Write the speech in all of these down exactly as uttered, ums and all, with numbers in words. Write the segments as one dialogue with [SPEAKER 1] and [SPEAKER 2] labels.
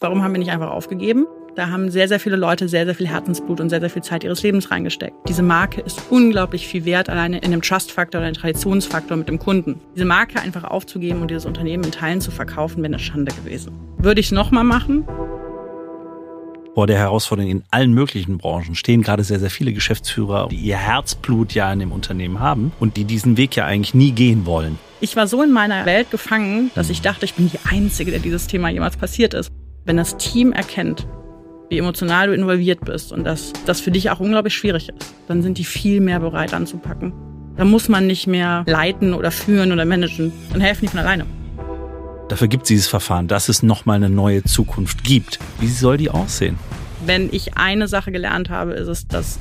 [SPEAKER 1] Warum haben wir nicht einfach aufgegeben? Da haben sehr, sehr viele Leute sehr, sehr viel Herzensblut und sehr, sehr viel Zeit ihres Lebens reingesteckt. Diese Marke ist unglaublich viel wert, alleine in einem Trust-Faktor oder einem Traditionsfaktor mit dem Kunden. Diese Marke einfach aufzugeben und dieses Unternehmen in Teilen zu verkaufen, wäre eine Schande gewesen. Würde ich es nochmal machen?
[SPEAKER 2] Vor der Herausforderung in allen möglichen Branchen stehen gerade sehr, sehr viele Geschäftsführer, die ihr Herzblut ja in dem Unternehmen haben und die diesen Weg ja eigentlich nie gehen wollen.
[SPEAKER 1] Ich war so in meiner Welt gefangen, dass ich dachte, ich bin die Einzige, der dieses Thema jemals passiert ist. Wenn das Team erkennt, wie emotional du involviert bist und dass das für dich auch unglaublich schwierig ist, dann sind die viel mehr bereit anzupacken. Da muss man nicht mehr leiten oder führen oder managen. Dann helfen die von alleine.
[SPEAKER 2] Dafür gibt es dieses Verfahren, dass es nochmal eine neue Zukunft gibt. Wie soll die aussehen?
[SPEAKER 1] Wenn ich eine Sache gelernt habe, ist es, dass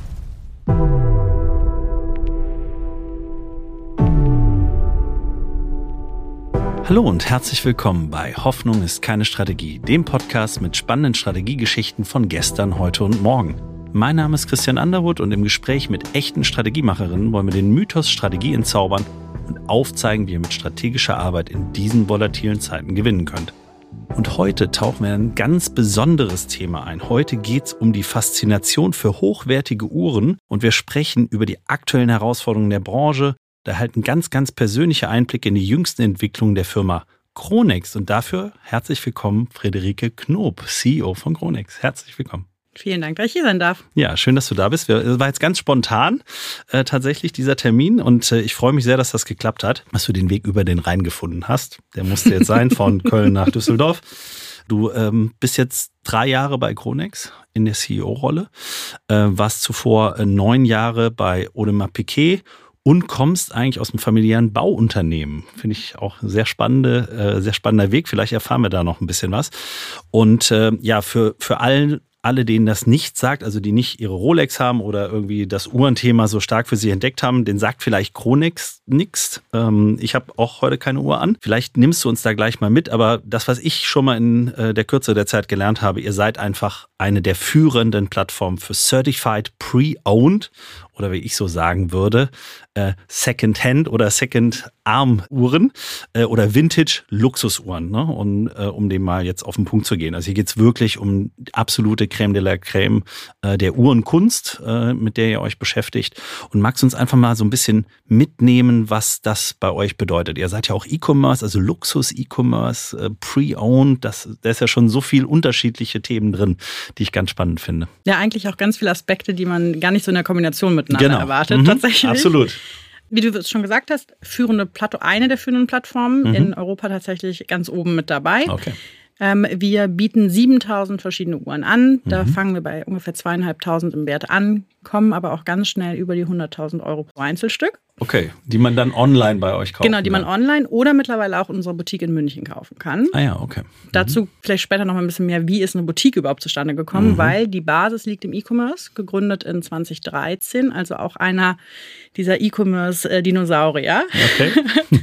[SPEAKER 2] Hallo und herzlich willkommen bei Hoffnung ist keine Strategie, dem Podcast mit spannenden Strategiegeschichten von gestern, heute und morgen. Mein Name ist Christian Underwood und im Gespräch mit echten Strategiemacherinnen wollen wir den Mythos Strategie entzaubern und aufzeigen, wie ihr mit strategischer Arbeit in diesen volatilen Zeiten gewinnen könnt. Und heute tauchen wir in ein ganz besonderes Thema ein. Heute geht es um die Faszination für hochwertige Uhren und wir sprechen über die aktuellen Herausforderungen der Branche. Da erhalten ganz, ganz persönliche Einblicke in die jüngsten Entwicklungen der Firma Chronex. Und dafür herzlich willkommen Friederike Knoop, C E O von Chronex. Herzlich willkommen.
[SPEAKER 1] Vielen Dank, dass ich hier sein darf.
[SPEAKER 2] Ja, schön, dass du da bist. Das war jetzt ganz spontan äh, tatsächlich dieser Termin und äh, ich freue mich sehr, dass das geklappt hat, dass du den Weg über den Rhein gefunden hast. Der musste jetzt sein von Köln nach Düsseldorf. Du ähm, bist jetzt drei Jahre bei Chronex in der C E O-Rolle, äh, warst zuvor äh, neun Jahre bei Audemars Piguet und kommst eigentlich aus einem familiären Bauunternehmen. Finde ich auch sehr spannende, äh, sehr spannender Weg. Vielleicht erfahren wir da noch ein bisschen was. Und äh, ja, für, für allen, alle, denen das nicht sagt, also die nicht ihre Rolex haben oder irgendwie das Uhrenthema so stark für sich entdeckt haben, den sagt vielleicht Chronex nichts. Ähm, ich habe auch heute keine Uhr an. Vielleicht nimmst du uns da gleich mal mit. Aber das, was ich schon mal in äh, der Kürze der Zeit gelernt habe, ihr seid einfach eine der führenden Plattformen für Certified Pre-Owned oder wie ich so sagen würde, äh, Second-Hand oder Second-Arm-Uhren äh, oder Vintage-Luxusuhren, ne? Und äh, um dem mal jetzt auf den Punkt zu gehen. Also hier geht's wirklich um die absolute Crème de la Crème äh, der Uhrenkunst, äh, mit der ihr euch beschäftigt. Und magst du uns einfach mal so ein bisschen mitnehmen, was das bei euch bedeutet? Ihr seid ja auch E-Commerce, also Luxus-E-Commerce, äh, Pre-Owned, das, da ist ja schon so viel unterschiedliche Themen drin, die ich ganz spannend finde.
[SPEAKER 1] Ja, eigentlich auch ganz viele Aspekte, die man gar nicht so in der Kombination miteinander
[SPEAKER 2] genau.
[SPEAKER 1] erwartet,
[SPEAKER 2] mhm,
[SPEAKER 1] tatsächlich.
[SPEAKER 2] Absolut.
[SPEAKER 1] Wie du es schon gesagt hast, führende Plato, eine der führenden Plattformen, mhm. in Europa tatsächlich ganz oben mit dabei.
[SPEAKER 2] Okay.
[SPEAKER 1] Ähm, wir bieten siebentausend verschiedene Uhren an. Da mhm. fangen wir bei ungefähr zweieinhalbtausend im Wert an, kommen aber auch ganz schnell über die hunderttausend Euro pro Einzelstück.
[SPEAKER 2] Okay, die man dann online bei euch kauft.
[SPEAKER 1] Genau, die man online oder mittlerweile auch in unserer Boutique in München kaufen kann.
[SPEAKER 2] Ah ja, okay. Mhm.
[SPEAKER 1] Dazu vielleicht später noch mal ein bisschen mehr, wie ist eine Boutique überhaupt zustande gekommen, mhm. weil die Basis liegt im E-Commerce, gegründet in zwanzig dreizehn, also auch einer dieser E-Commerce-Dinosaurier.
[SPEAKER 2] Okay.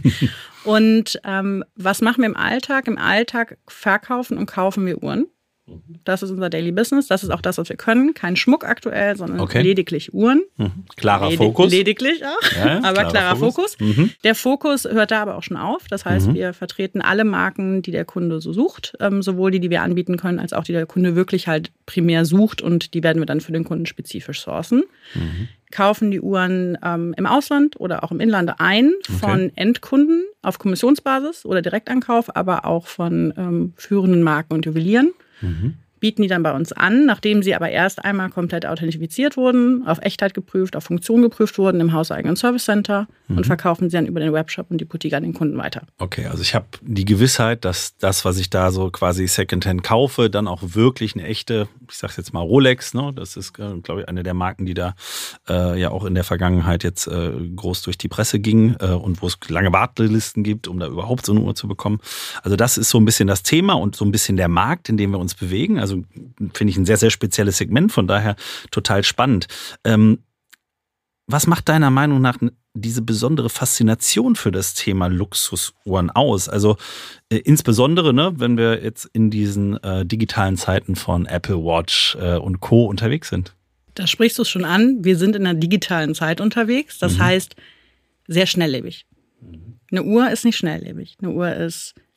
[SPEAKER 1] Und ähm, was machen wir im Alltag? Im Alltag verkaufen und kaufen wir Uhren. Das ist unser Daily Business. Das ist auch das, was wir können. Kein Schmuck aktuell, sondern
[SPEAKER 2] okay.
[SPEAKER 1] lediglich Uhren.
[SPEAKER 2] Mhm. Klarer
[SPEAKER 1] Ledi-
[SPEAKER 2] Fokus.
[SPEAKER 1] Lediglich auch,
[SPEAKER 2] ja,
[SPEAKER 1] aber klarer, klarer Fokus.
[SPEAKER 2] Fokus. Mhm.
[SPEAKER 1] Der Fokus hört da aber auch schon auf. Das heißt, mhm. wir vertreten alle Marken, die der Kunde so sucht. Ähm, sowohl die, die wir anbieten können, als auch die der Kunde wirklich halt primär sucht. Und die werden wir dann für den Kunden spezifisch sourcen. Mhm. Kaufen die Uhren ähm, im Ausland oder auch im Inland ein von okay. Endkunden auf Kommissionsbasis oder Direktankauf, aber auch von ähm, führenden Marken und Juwelieren. Mhm. Bieten die dann bei uns an, nachdem sie aber erst einmal komplett authentifiziert wurden, auf Echtheit geprüft, auf Funktion geprüft wurden im hauseigenen Service Center mhm. und verkaufen sie dann über den Webshop und die Boutique an den Kunden weiter.
[SPEAKER 2] Okay, also ich habe die Gewissheit, dass das, was ich da so quasi Secondhand kaufe, dann auch wirklich eine echte, ich sag's jetzt mal Rolex, ne? Das ist, glaube ich, eine der Marken, die da äh, ja auch in der Vergangenheit jetzt äh, groß durch die Presse ging äh, und wo es lange Wartelisten gibt, um da überhaupt so eine Uhr zu bekommen. Also das ist so ein bisschen das Thema und so ein bisschen der Markt, in dem wir uns bewegen. Also finde ich ein sehr, sehr spezielles Segment, von daher total spannend. Ähm, was macht deiner Meinung nach diese besondere Faszination für das Thema Luxusuhren aus? Also äh, insbesondere, ne, wenn wir jetzt in diesen äh, digitalen Zeiten von Apple Watch äh, und Co. unterwegs sind.
[SPEAKER 1] Da sprichst du es schon an. Wir sind in einer digitalen Zeit unterwegs. Das mhm. heißt, sehr schnelllebig. Mhm. Eine Uhr ist nicht schnelllebig. Eine Uhr ist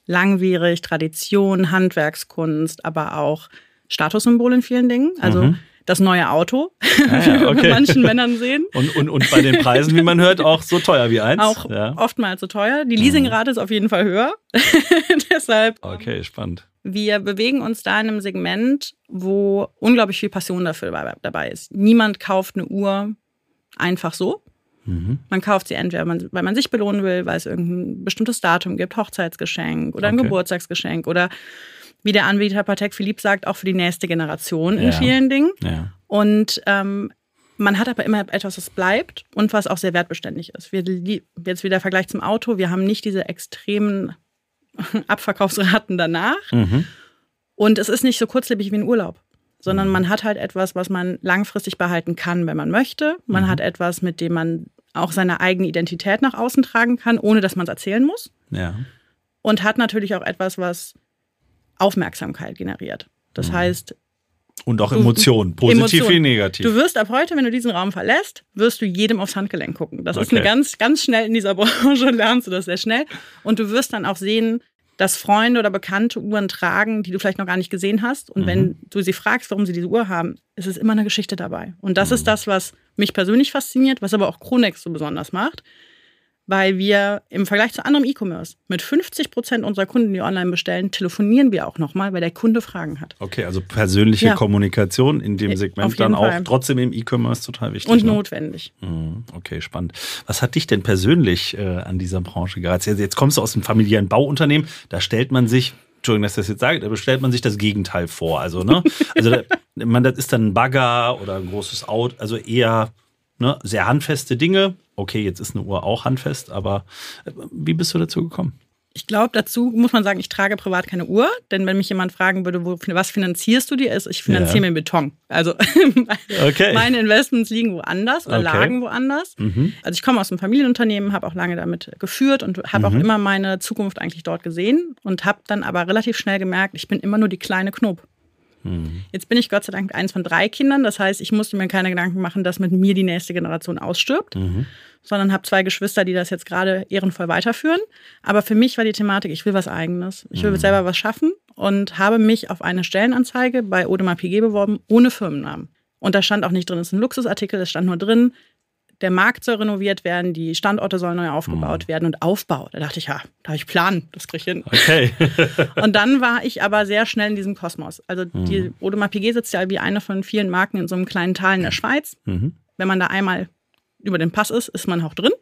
[SPEAKER 1] langwierig, Tradition, Handwerkskunst, aber auch Statussymbol in vielen Dingen. Also mhm. das neue Auto, ah, ja, okay. wie wir manchen Männern sehen.
[SPEAKER 2] Und, und, und bei den Preisen, wie man hört, auch so teuer wie eins.
[SPEAKER 1] Auch
[SPEAKER 2] ja.
[SPEAKER 1] oftmals so teuer. Die Leasingrate mhm. ist auf jeden Fall höher. Deshalb.
[SPEAKER 2] Okay, spannend.
[SPEAKER 1] Wir bewegen uns da in einem Segment, wo unglaublich viel Passion dafür dabei ist. Niemand kauft eine Uhr einfach so. Mhm. Man kauft sie entweder, weil man sich belohnen will, weil es irgendein bestimmtes Datum gibt, Hochzeitsgeschenk oder ein okay. Geburtstagsgeschenk oder wie der Anbieter Patek Philippe sagt, auch für die nächste Generation in ja. vielen Dingen. Ja. Und ähm, man hat aber immer etwas, was bleibt und was auch sehr wertbeständig ist. Wir, jetzt wieder Vergleich zum Auto, wir haben nicht diese extremen Abverkaufsraten danach. Mhm. Und es ist nicht so kurzlebig wie ein Urlaub, sondern man hat halt etwas, was man langfristig behalten kann, wenn man möchte. Man mhm. hat etwas, mit dem man auch seine eigene Identität nach außen tragen kann, ohne dass man es erzählen muss. Ja. Und hat natürlich auch etwas, was Aufmerksamkeit generiert. Das mhm. heißt...
[SPEAKER 2] Und auch Emotionen, positiv Emotion. Wie negativ.
[SPEAKER 1] Du wirst ab heute, wenn du diesen Raum verlässt, wirst du jedem aufs Handgelenk gucken. Das okay. ist eine ganz, ganz schnell in dieser Branche, lernst du das sehr schnell. Und du wirst dann auch sehen, dass Freunde oder Bekannte Uhren tragen, die du vielleicht noch gar nicht gesehen hast. Und mhm. wenn du sie fragst, warum sie diese Uhr haben, ist es immer eine Geschichte dabei. Und das mhm. ist das, was mich persönlich fasziniert, was aber auch Chronext so besonders macht. Weil wir im Vergleich zu anderem E-Commerce mit fünfzig Prozent unserer Kunden, die online bestellen, telefonieren wir auch nochmal, weil der Kunde Fragen hat.
[SPEAKER 2] Okay, also persönliche ja. Kommunikation in dem Segment dann auch Fall. Trotzdem im E-Commerce total wichtig.
[SPEAKER 1] Und
[SPEAKER 2] ne?
[SPEAKER 1] notwendig.
[SPEAKER 2] Okay, spannend. Was hat dich denn persönlich äh, an dieser Branche gereizt? Jetzt, jetzt kommst du aus einem familiären Bauunternehmen, da stellt man sich, Entschuldigung, dass ich das jetzt sage, da stellt man sich das Gegenteil vor. Also, ne? also da, man, das ist dann ein Bagger oder ein großes Auto, also eher ne, sehr handfeste Dinge. Okay, jetzt ist eine Uhr auch handfest, aber wie bist du dazu gekommen?
[SPEAKER 1] Ich glaube, dazu muss man sagen, ich trage privat keine Uhr, denn wenn mich jemand fragen würde, wo, was finanzierst du dir, ist, ich finanziere ja. mir Beton. Also okay. meine Investments liegen woanders oder okay. lagen woanders. Mhm. Also ich komme aus einem Familienunternehmen, habe auch lange damit geführt und habe mhm. auch immer meine Zukunft eigentlich dort gesehen und habe dann aber relativ schnell gemerkt, ich bin immer nur die kleine Knob. Jetzt bin ich Gott sei Dank eins von drei Kindern. Das heißt, ich musste mir keine Gedanken machen, dass mit mir die nächste Generation ausstirbt, mhm. sondern habe zwei Geschwister, die das jetzt gerade ehrenvoll weiterführen. Aber für mich war die Thematik, ich will was Eigenes. Ich will mhm. selber was schaffen und habe mich auf eine Stellenanzeige bei Audemars Piguet beworben, ohne Firmennamen. Und da stand auch nicht drin, es ist ein Luxusartikel, es stand nur drin, der Markt soll renoviert werden, die Standorte sollen neu aufgebaut mhm. werden und Aufbau. Da dachte ich, ja, da habe ich Plan, das kriege ich hin.
[SPEAKER 2] Okay.
[SPEAKER 1] Und dann war ich aber sehr schnell in diesem Kosmos. Also mhm. die Audemars Piguet sitzt ja wie eine von vielen Marken in so einem kleinen Tal in der Schweiz. Mhm. Wenn man da einmal über den Pass ist, ist man auch drin.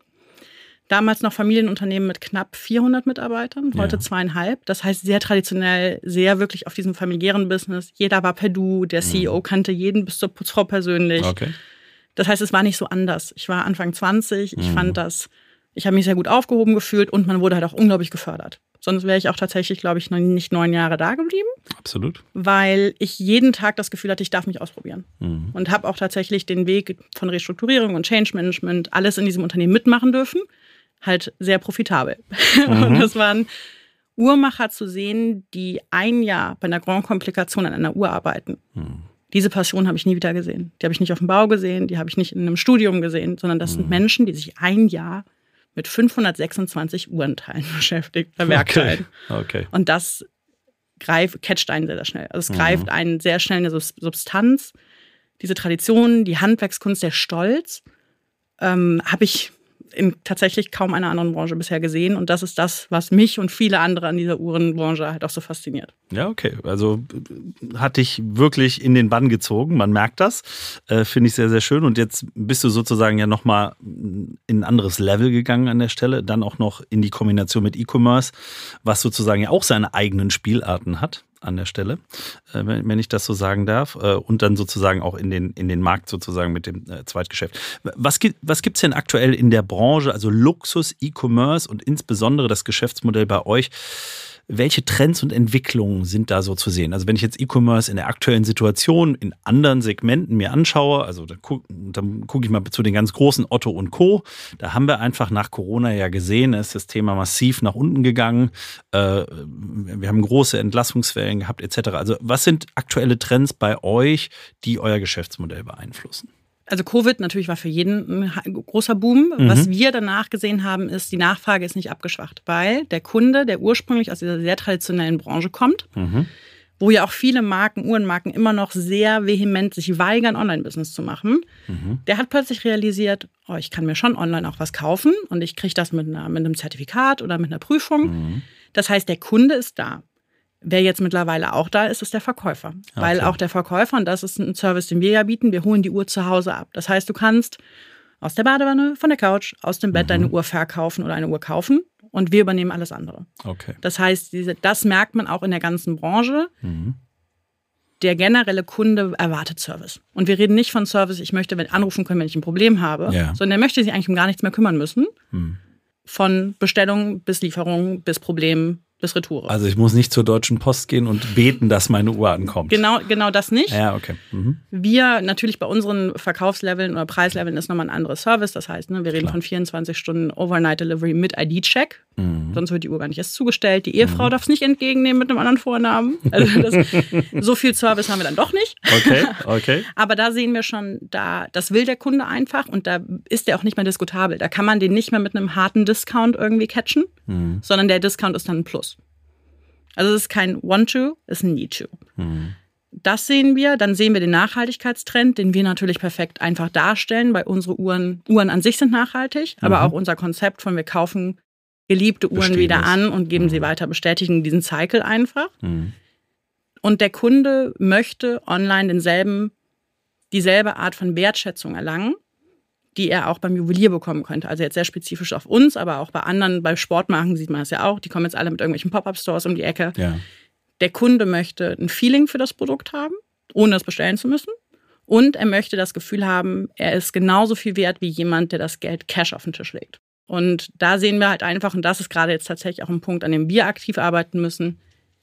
[SPEAKER 1] Damals noch Familienunternehmen mit knapp vierhundert Mitarbeitern, heute ja. zweieinhalb. Das heißt sehr traditionell, sehr wirklich auf diesem familiären Business. Jeder war per Du, der C E O mhm. kannte jeden bis zur Putzfrau persönlich. Okay. Das heißt, es war nicht so anders. Ich war Anfang zwanzig, ich mhm. fand das, ich habe mich sehr gut aufgehoben gefühlt und man wurde halt auch unglaublich gefördert. Sonst wäre ich auch tatsächlich, glaube ich, noch nicht neun Jahre da geblieben.
[SPEAKER 2] Absolut.
[SPEAKER 1] Weil ich jeden Tag das Gefühl hatte, ich darf mich ausprobieren. Mhm. Und habe auch tatsächlich den Weg von Restrukturierung und Change Management, alles in diesem Unternehmen mitmachen dürfen. Halt sehr profitabel. Mhm. Und das waren Uhrmacher zu sehen, die ein Jahr bei einer Grand Komplikation an einer Uhr arbeiten. Mhm. Diese Passion habe ich nie wieder gesehen. Die habe ich nicht auf dem Bau gesehen, die habe ich nicht in einem Studium gesehen, sondern das mhm. sind Menschen, die sich ein Jahr mit fünfhundertsechsundzwanzig Uhrenteilen beschäftigt, bei Werkteilen.
[SPEAKER 2] Okay. Okay.
[SPEAKER 1] Und das greift, catcht einen sehr, sehr schnell. Also es mhm. greift einen sehr schnell eine Substanz. Diese Tradition, die Handwerkskunst, der Stolz, ähm, habe ich in tatsächlich kaum einer anderen Branche bisher gesehen. Und das ist das, was mich und viele andere an dieser Uhrenbranche halt auch so fasziniert. Ja, okay.
[SPEAKER 2] Also hat dich wirklich in den Bann gezogen. Man merkt das. Äh, finde ich sehr, sehr schön. Und jetzt bist du sozusagen ja nochmal in ein anderes Level gegangen an der Stelle. Dann auch noch in die Kombination mit E-Commerce, was sozusagen ja auch seine eigenen Spielarten hat an der Stelle, äh, wenn ich das so sagen darf, äh, und dann sozusagen auch in den, in den Markt sozusagen mit dem äh, Zweitgeschäft. Was gibt was gibt's denn aktuell in der Branche, also Luxus, E-Commerce und insbesondere das Geschäftsmodell bei euch? Welche Trends und Entwicklungen sind da so zu sehen? Also wenn ich jetzt E-Commerce in der aktuellen Situation in anderen Segmenten mir anschaue, also dann gucke dann guck ich mal zu den ganz großen Otto und Co., da haben wir einfach nach Corona ja gesehen, ist das Thema massiv nach unten gegangen. Äh, wir haben große Entlassungswellen gehabt et cetera. Also was sind aktuelle Trends bei euch, die euer Geschäftsmodell beeinflussen?
[SPEAKER 1] Also Covid natürlich war für jeden ein großer Boom. Mhm. Was wir danach gesehen haben, ist, die Nachfrage ist nicht abgeschwacht, weil der Kunde, der ursprünglich aus dieser sehr traditionellen Branche kommt, mhm. wo ja auch viele Marken, Uhrenmarken immer noch sehr vehement sich weigern, Online-Business zu machen, mhm. der hat plötzlich realisiert, oh, ich kann mir schon online auch was kaufen und ich kriege das mit, einer, mit einem Zertifikat oder mit einer Prüfung. Mhm. Das heißt, der Kunde ist da. Wer jetzt mittlerweile auch da ist, ist der Verkäufer. Okay. Weil auch der Verkäufer, und das ist ein Service, den wir ja bieten, wir holen die Uhr zu Hause ab. Das heißt, du kannst aus der Badewanne, von der Couch, aus dem Bett mhm. deine Uhr verkaufen oder eine Uhr kaufen und wir übernehmen alles andere.
[SPEAKER 2] Okay.
[SPEAKER 1] Das heißt, diese, das merkt man auch in der ganzen Branche. Mhm. Der generelle Kunde erwartet Service. Und wir reden nicht von Service, ich möchte anrufen können, wenn ich ein Problem habe, ja. sondern er möchte sich eigentlich um gar nichts mehr kümmern müssen. Mhm. Von Bestellung bis Lieferung bis Problem bis Retour.
[SPEAKER 2] Also ich muss nicht zur Deutschen Post gehen und beten, dass meine Uhr ankommt.
[SPEAKER 1] Genau, genau das nicht.
[SPEAKER 2] Ja, okay. Mhm.
[SPEAKER 1] Wir, natürlich bei unseren Verkaufsleveln oder Preisleveln ist nochmal ein anderes Service. Das heißt, ne, wir reden Klar. von vierundzwanzig Stunden Overnight Delivery mit I D-Check. Mhm. Sonst wird die Uhr gar nicht erst zugestellt. Die Ehefrau mhm. darf es nicht entgegennehmen mit einem anderen Vornamen. Also das, so viel Service haben wir dann doch nicht.
[SPEAKER 2] Okay, okay.
[SPEAKER 1] Aber da sehen wir schon, da, das will der Kunde einfach und da ist der auch nicht mehr diskutabel. Da kann man den nicht mehr mit einem harten Discount irgendwie catchen, mhm. sondern der Discount ist dann ein Plus. Also es ist kein Want-to, es ist ein Need-to. Mhm. Das sehen wir. Dann sehen wir den Nachhaltigkeitstrend, den wir natürlich perfekt einfach darstellen, weil unsere Uhren, Uhren an sich sind nachhaltig, mhm. aber auch unser Konzept von wir kaufen geliebte Uhren Bestehen wieder an und geben mhm. sie weiter, bestätigen diesen Cycle einfach. Mhm. Und der Kunde möchte online denselben, dieselbe Art von Wertschätzung erlangen, die er auch beim Juwelier bekommen könnte. Also jetzt sehr spezifisch auf uns, aber auch bei anderen, bei Sportmarken sieht man das ja auch. Die kommen jetzt alle mit irgendwelchen Pop-Up-Stores um die Ecke. Ja. Der Kunde möchte ein Feeling für das Produkt haben, ohne es bestellen zu müssen. Und er möchte das Gefühl haben, er ist genauso viel wert wie jemand, der das Geld Cash auf den Tisch legt. Und da sehen wir halt einfach, und das ist gerade jetzt tatsächlich auch ein Punkt, an dem wir aktiv arbeiten müssen,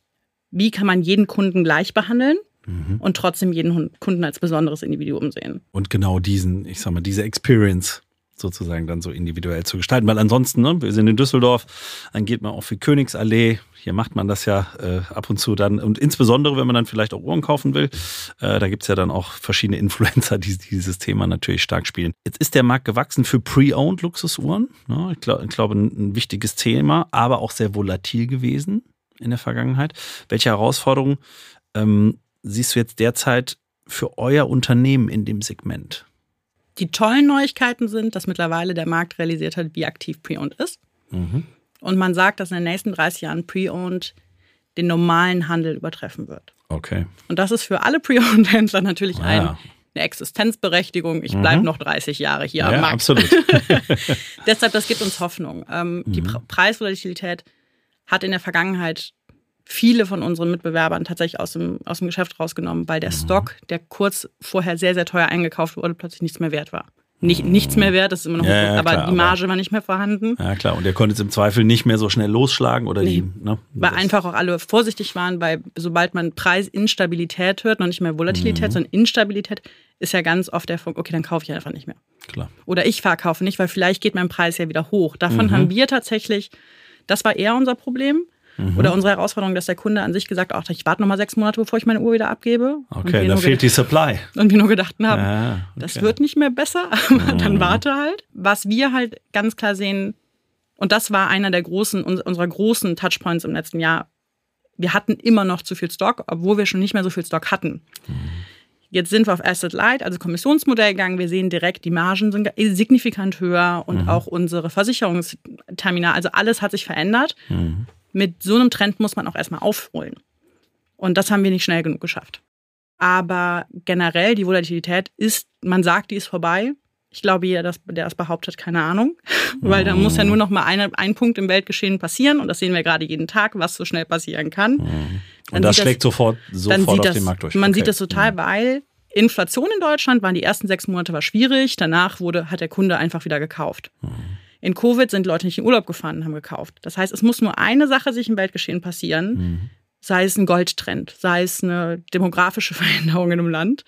[SPEAKER 1] wie kann man jeden Kunden gleich behandeln? Mhm. Und trotzdem jeden Kunden als besonderes Individuum sehen.
[SPEAKER 2] Und genau diesen, ich sag mal, diese Experience sozusagen dann so individuell zu gestalten. Weil ansonsten, ne, wir sind in Düsseldorf, dann geht man auch für Königsallee. Hier macht man das ja äh, ab und zu dann. Und insbesondere, wenn man dann vielleicht auch Uhren kaufen will, äh, da gibt's ja dann auch verschiedene Influencer, die dieses Thema natürlich stark spielen. Jetzt ist der Markt gewachsen für Pre-Owned Luxusuhren. Ja, ich glaube, ich glaube, ein wichtiges Thema, aber auch sehr volatil gewesen in der Vergangenheit. Welche Herausforderungen ähm, siehst du jetzt derzeit für euer Unternehmen in dem Segment?
[SPEAKER 1] Die tollen Neuigkeiten sind, dass mittlerweile der Markt realisiert hat, wie aktiv Pre-Owned ist. Mhm. Und man sagt, dass in den nächsten dreißig Jahren Pre-Owned den normalen Handel übertreffen wird.
[SPEAKER 2] Okay.
[SPEAKER 1] Und das ist für alle Pre-Owned-Händler natürlich ah, ein, ja. eine Existenzberechtigung. Ich bleibe mhm. noch dreißig Jahre hier
[SPEAKER 2] ja,
[SPEAKER 1] am Markt.
[SPEAKER 2] Absolut.
[SPEAKER 1] Deshalb, das gibt uns Hoffnung. Ähm, mhm. Die Pre- Preisvolatilität hat in der Vergangenheit viele von unseren Mitbewerbern tatsächlich aus dem, aus dem Geschäft rausgenommen, weil der mhm. Stock, der kurz vorher sehr, sehr teuer eingekauft wurde, plötzlich nichts mehr wert war. Nicht, mhm. Nichts mehr wert, das ist immer noch, ja, ja, aber klar, die Marge aber, war nicht mehr vorhanden.
[SPEAKER 2] Ja klar, und der konnte jetzt im Zweifel nicht mehr so schnell losschlagen oder nee. die. Ne,
[SPEAKER 1] weil einfach auch alle vorsichtig waren, weil sobald man Preisinstabilität hört, noch nicht mehr Volatilität, mhm. sondern Instabilität, ist ja ganz oft der Punkt, okay, dann kaufe ich einfach nicht mehr.
[SPEAKER 2] Klar.
[SPEAKER 1] Oder ich verkaufe nicht, weil vielleicht geht mein Preis ja wieder hoch. Davon mhm. haben wir tatsächlich, das war eher unser Problem. Mhm. Oder unsere Herausforderung, dass der Kunde an sich gesagt hat, ich warte noch mal sechs Monate, bevor ich meine Uhr wieder abgebe.
[SPEAKER 2] Okay, da fehlt die Supply.
[SPEAKER 1] Und wir nur gedacht haben, ja, okay. das wird nicht mehr besser, aber mhm. dann warte halt. Was wir halt ganz klar sehen, und das war einer der großen, unserer großen Touchpoints im letzten Jahr, wir hatten immer noch zu viel Stock, obwohl wir schon nicht mehr so viel Stock hatten. Mhm. Jetzt sind wir auf Asset Light, also Kommissionsmodell gegangen. Wir sehen direkt, die Margen sind signifikant höher und mhm. auch unsere Versicherungsterminal, also alles hat sich verändert. Mhm. Mit so einem Trend muss man auch erstmal aufholen. Und das haben wir nicht schnell genug geschafft. Aber generell, die Volatilität ist, man sagt, die ist vorbei. Ich glaube, jeder, der das behauptet, keine Ahnung. Weil da muss ja nur noch mal eine, ein Punkt im Weltgeschehen passieren. Und das sehen wir gerade jeden Tag, was so schnell passieren kann.
[SPEAKER 2] Und dann das schlägt das, sofort, sofort auf das, den Markt durch.
[SPEAKER 1] Man
[SPEAKER 2] okay.
[SPEAKER 1] sieht das total, mhm. weil Inflation in Deutschland waren die ersten sechs Monate war schwierig. Danach wurde, hat der Kunde einfach wieder gekauft. Mhm. In Covid sind Leute nicht in Urlaub gefahren und haben gekauft. Das heißt, es muss nur eine Sache sich im Weltgeschehen passieren, mhm. sei es ein Goldtrend, sei es eine demografische Veränderung in einem Land.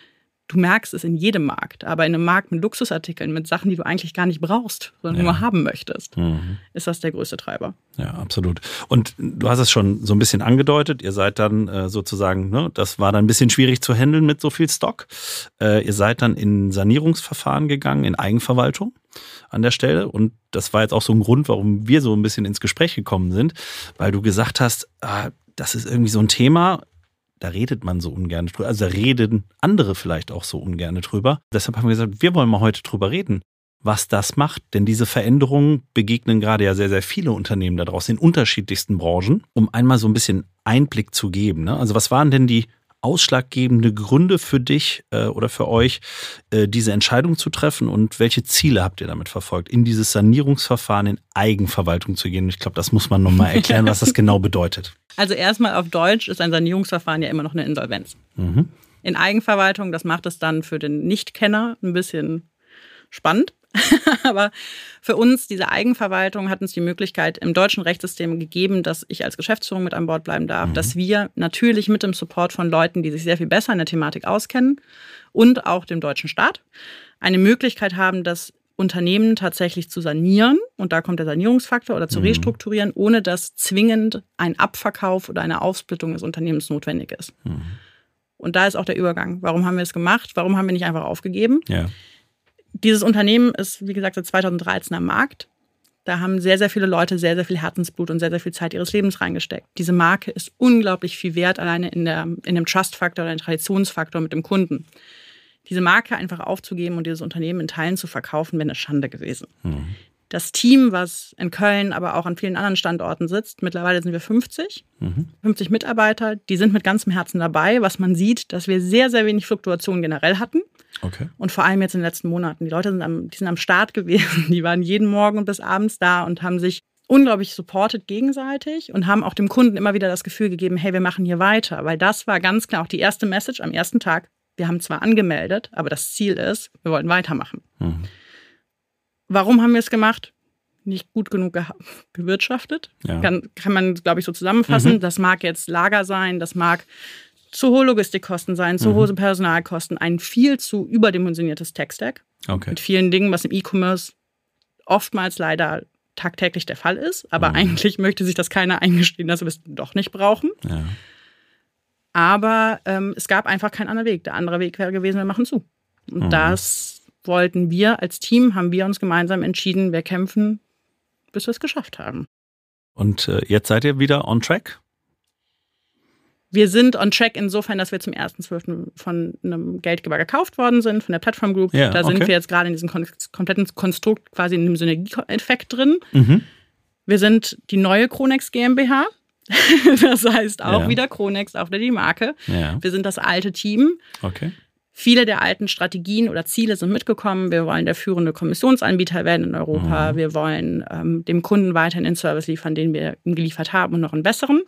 [SPEAKER 1] Du merkst es in jedem Markt, aber in einem Markt mit Luxusartikeln, mit Sachen, die du eigentlich gar nicht brauchst, sondern
[SPEAKER 2] ja.
[SPEAKER 1] nur haben möchtest, mhm. ist das der größte Treiber.
[SPEAKER 2] Ja, absolut. Und du hast es schon so ein bisschen angedeutet, ihr seid dann äh, sozusagen, ne, das war dann ein bisschen schwierig zu handeln mit so viel Stock. Äh, ihr seid dann in Sanierungsverfahren gegangen, in Eigenverwaltung an der Stelle. Und das war jetzt auch so ein Grund, warum wir so ein bisschen ins Gespräch gekommen sind, weil du gesagt hast, ah, das ist irgendwie so ein Thema, da redet man so ungern drüber. Also da reden andere vielleicht auch so ungern drüber. Deshalb haben wir gesagt, wir wollen mal heute drüber reden, was das macht. Denn diese Veränderungen begegnen gerade ja sehr, sehr viele Unternehmen da draußen in unterschiedlichsten Branchen, um einmal so ein bisschen Einblick zu geben. Ne? Also was waren denn die ausschlaggebende Gründe für dich äh, oder für euch, äh, diese Entscheidung zu treffen und welche Ziele habt ihr damit verfolgt, in dieses Sanierungsverfahren in Eigenverwaltung zu gehen? Ich glaube, das muss man nochmal erklären, was das genau bedeutet.
[SPEAKER 1] Also erstmal auf Deutsch ist ein Sanierungsverfahren ja immer noch eine Insolvenz. Mhm. In Eigenverwaltung, das macht es dann für den Nichtkenner ein bisschen spannend. Aber für uns, diese Eigenverwaltung, hat uns die Möglichkeit im deutschen Rechtssystem gegeben, dass ich als Geschäftsführung mit an Bord bleiben darf, mhm. dass wir natürlich mit dem Support von Leuten, die sich sehr viel besser in der Thematik auskennen und auch dem deutschen Staat eine Möglichkeit haben, das Unternehmen tatsächlich zu sanieren, und da kommt der Sanierungsfaktor, oder zu mhm. restrukturieren, ohne dass zwingend ein Abverkauf oder eine Aufsplittung des Unternehmens notwendig ist. Mhm. Und da ist auch der Übergang. Warum haben wir es gemacht? Warum haben wir nicht einfach aufgegeben? Ja. Dieses Unternehmen ist, wie gesagt, seit zweitausenddreizehn am Markt. Da haben sehr, sehr viele Leute sehr, sehr viel Herzensblut und sehr, sehr viel Zeit ihres Lebens reingesteckt. Diese Marke ist unglaublich viel wert, alleine in, der, in dem Trust-Faktor oder dem Traditionsfaktor mit dem Kunden. Diese Marke einfach aufzugeben und dieses Unternehmen in Teilen zu verkaufen, wäre eine Schande gewesen. Mhm. Das Team, was in Köln, aber auch an vielen anderen Standorten sitzt, mittlerweile sind wir fünfzig, mhm. fünfzig Mitarbeiter, die sind mit ganzem Herzen dabei, was man sieht, dass wir sehr, sehr wenig Fluktuation generell hatten. Okay. Und vor allem jetzt in den letzten Monaten. Die Leute sind am, die sind am Start gewesen, die waren jeden Morgen bis abends da und haben sich unglaublich supportet gegenseitig und haben auch dem Kunden immer wieder das Gefühl gegeben, hey, wir machen hier weiter. Weil das war ganz klar auch die erste Message am ersten Tag. Wir haben zwar angemeldet, aber das Ziel ist, wir wollen weitermachen. Mhm. Warum haben wir es gemacht? Nicht gut genug ge- gewirtschaftet. Ja. Kann, kann man, glaube ich, so zusammenfassen. Mhm. Das mag jetzt Lager sein, das mag zu hohe Logistikkosten sein, zu mhm. hohe Personalkosten, ein viel zu überdimensioniertes Tech-Stack. Okay. Mit vielen Dingen, was im E-Commerce oftmals leider tagtäglich der Fall ist. Aber mhm. eigentlich möchte sich das keiner eingestehen, dass wir es doch nicht brauchen. Ja. Aber ähm, es gab einfach keinen anderen Weg. Der andere Weg wäre gewesen, wir machen zu. Und mhm. das wollten wir als Team, haben wir uns gemeinsam entschieden, wir kämpfen, bis wir es geschafft haben.
[SPEAKER 2] Und äh, jetzt seid ihr wieder on track?
[SPEAKER 1] Wir sind on track insofern, dass wir zum ersten zwölften von einem Geldgeber gekauft worden sind, von der Plattform Group. Ja, da sind okay. wir jetzt gerade in diesem kon- kompletten Konstrukt quasi in einem Synergieeffekt drin. Mhm. Wir sind die neue Kronex GmbH. Das heißt auch ja. wieder Kronex, auch wieder die Marke. Ja. Wir sind das alte Team. Okay. Viele der alten Strategien oder Ziele sind mitgekommen. Wir wollen der führende Kommissionsanbieter werden in Europa. Mhm. Wir wollen ähm, dem Kunden weiterhin den Service liefern, den wir ihm geliefert haben, und noch einen besseren.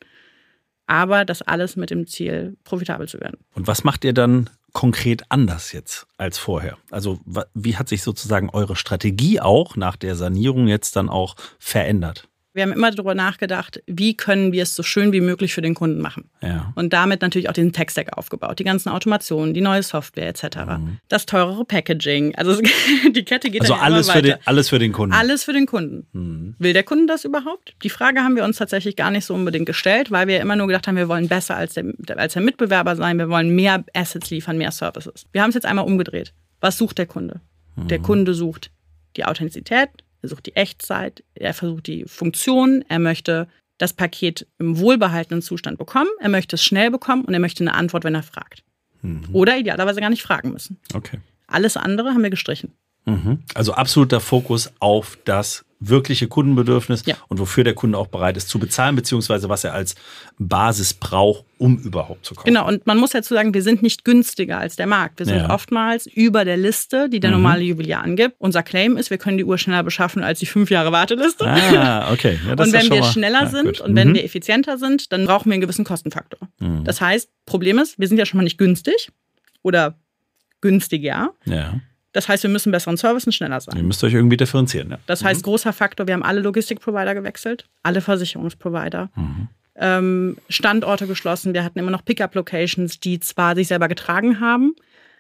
[SPEAKER 1] Aber das alles mit dem Ziel, profitabel zu werden.
[SPEAKER 2] Und was macht ihr dann konkret anders jetzt als vorher? Also wie hat sich sozusagen eure Strategie auch nach der Sanierung jetzt dann auch verändert?
[SPEAKER 1] Wir haben immer darüber nachgedacht, wie können wir es so schön wie möglich für den Kunden machen. Ja. Und damit natürlich auch den Tech-Stack aufgebaut. Die ganzen Automationen, die neue Software et cetera. Mhm. Das teurere Packaging. Also die Kette geht
[SPEAKER 2] also
[SPEAKER 1] dann
[SPEAKER 2] alles
[SPEAKER 1] immer weiter.
[SPEAKER 2] Für den, alles für den Kunden?
[SPEAKER 1] Alles für den Kunden. Mhm. Will der Kunde das überhaupt? Die Frage haben wir uns tatsächlich gar nicht so unbedingt gestellt, weil wir immer nur gedacht haben, wir wollen besser als der, als der Mitbewerber sein. Wir wollen mehr Assets liefern, mehr Services. Wir haben es jetzt einmal umgedreht. Was sucht der Kunde? Mhm. Der Kunde sucht die Authentizität, er sucht die Echtzeit, er versucht die Funktion, er möchte das Paket im wohlbehaltenen Zustand bekommen, er möchte es schnell bekommen und er möchte eine Antwort, wenn er fragt. Mhm. Oder idealerweise gar nicht fragen müssen. Okay. Alles andere haben wir gestrichen.
[SPEAKER 2] Mhm. Also absoluter Fokus auf das wirkliche Kundenbedürfnis ja. und wofür der Kunde auch bereit ist zu bezahlen, beziehungsweise was er als Basis braucht, um überhaupt zu kaufen.
[SPEAKER 1] Genau, und man muss dazu sagen, wir sind nicht günstiger als der Markt. Wir sind ja. oftmals über der Liste, die der mhm. normale Juwelier angibt. Unser Claim ist, wir können die Uhr schneller beschaffen als die fünf Jahre Warteliste.
[SPEAKER 2] Ah, okay. Ja, das
[SPEAKER 1] und wenn
[SPEAKER 2] ist
[SPEAKER 1] wir
[SPEAKER 2] mal,
[SPEAKER 1] schneller
[SPEAKER 2] ja,
[SPEAKER 1] sind
[SPEAKER 2] gut.
[SPEAKER 1] und
[SPEAKER 2] mhm.
[SPEAKER 1] wenn wir effizienter sind, dann brauchen wir einen gewissen Kostenfaktor. Mhm. Das heißt, Problem ist, wir sind ja schon mal nicht günstig oder günstiger. Ja. Das heißt, wir müssen besseren Service und schneller sein.
[SPEAKER 2] Ihr müsst euch irgendwie differenzieren. Ja.
[SPEAKER 1] Das heißt, großer Faktor, wir haben alle Logistikprovider gewechselt, alle Versicherungsprovider, mhm. ähm, Standorte geschlossen. Wir hatten immer noch Pickup-Locations, die zwar sich selber getragen haben,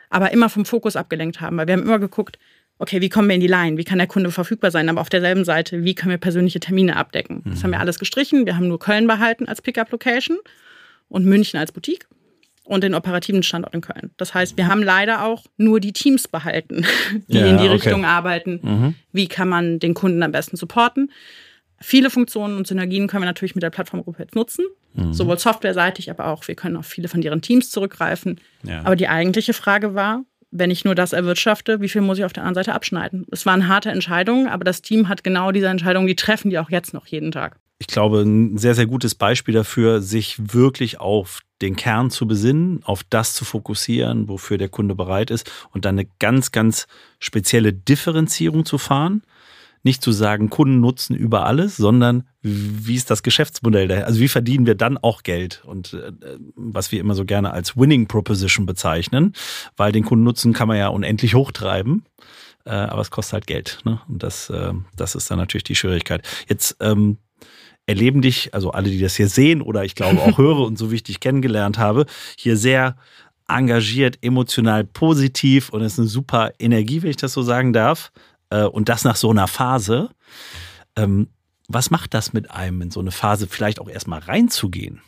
[SPEAKER 1] aber immer vom Fokus abgelenkt haben. Weil wir haben immer geguckt, okay, wie kommen wir in die Line? Wie kann der Kunde verfügbar sein? Aber auf derselben Seite, wie können wir persönliche Termine abdecken? Mhm. Das haben wir alles gestrichen. Wir haben nur Köln behalten als Pickup-Location und München als Boutique und den operativen Standort in Köln. Das heißt, wir haben leider auch nur die Teams behalten, die ja, in die okay. Richtung arbeiten. Mhm. Wie kann man den Kunden am besten supporten? Viele Funktionen und Synergien können wir natürlich mit der Plattformgruppe jetzt nutzen. Mhm. Sowohl softwareseitig, aber auch, wir können auf viele von deren Teams zurückgreifen. Ja. Aber die eigentliche Frage war, wenn ich nur das erwirtschafte, wie viel muss ich auf der anderen Seite abschneiden? Es waren harte Entscheidungen, aber das Team hat genau diese Entscheidungen, die treffen die auch jetzt noch jeden Tag.
[SPEAKER 2] Ich glaube, ein sehr, sehr gutes Beispiel dafür, sich wirklich auf den Kern zu besinnen, auf das zu fokussieren, wofür der Kunde bereit ist und dann eine ganz, ganz spezielle Differenzierung zu fahren. Nicht zu sagen, Kunden nutzen über alles, sondern wie ist das Geschäftsmodell daher? Also wie verdienen wir dann auch Geld? Und äh, was wir immer so gerne als Winning Proposition bezeichnen, weil den Kundennutzen kann man ja unendlich hochtreiben, äh, aber es kostet halt Geld. Ne? Und das, äh, das ist dann natürlich die Schwierigkeit. Jetzt ähm, erleben dich, also alle, die das hier sehen oder ich glaube auch höre und so wie ich dich kennengelernt habe, hier sehr engagiert, emotional positiv und es ist eine super Energie, wenn ich das so sagen darf. Und das nach so einer Phase. Was macht das mit einem, in so eine Phase vielleicht auch erstmal reinzugehen?